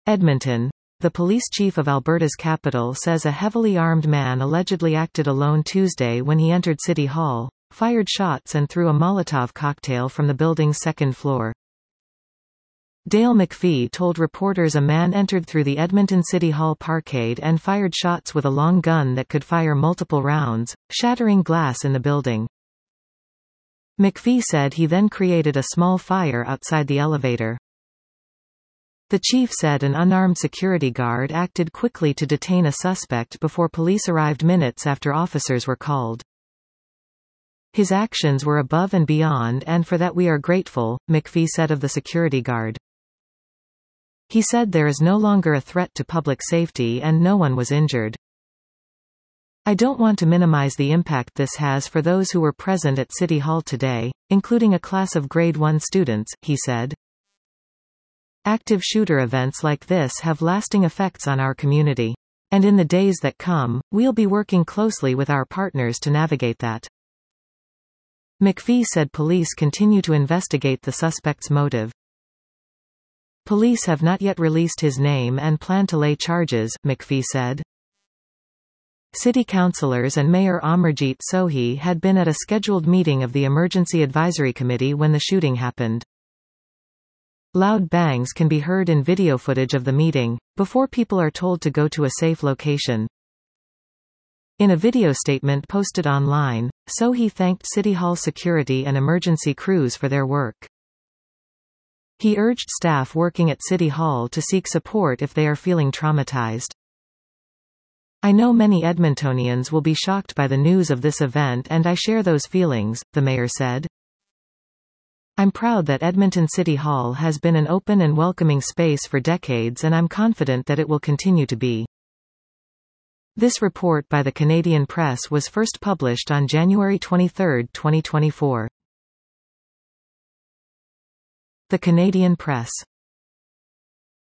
Edmonton. The police chief of Alberta's capital says a heavily armed man allegedly acted alone Tuesday when he entered City Hall, fired shots and threw a Molotov cocktail from the building's second floor. Dale McPhee told reporters a man entered through the Edmonton City Hall parkade and fired shots with a long gun that could fire multiple rounds, shattering glass in the building. McPhee said he then created a small fire outside the elevator. The chief said an unarmed security guard acted quickly to detain a suspect before police arrived minutes after officers were called. His actions were above and beyond, and for that we are grateful, McPhee said of the security guard. He said there is no longer a threat to public safety and no one was injured. I don't want to minimize the impact this has for those who were present at City Hall today, including a class of Grade 1 students, he said. Active shooter events like this have lasting effects on our community. And in the days that come, we'll be working closely with our partners to navigate that. McPhee said police continue to investigate the suspect's motive. Police have not yet released his name and plan to lay charges, McPhee said. City councillors and Mayor Amarjeet Sohi had been at a scheduled meeting of the Emergency Advisory Committee when the shooting happened. Loud bangs can be heard in video footage of the meeting, before people are told to go to a safe location. In a video statement posted online, Sohi thanked City Hall security and emergency crews for their work. He urged staff working at City Hall to seek support if they are feeling traumatized. I know many Edmontonians will be shocked by the news of this event and I share those feelings, the mayor said. I'm proud that Edmonton City Hall has been an open and welcoming space for decades and I'm confident that it will continue to be. This report by the Canadian Press was first published on January 23, 2024. The Canadian Press.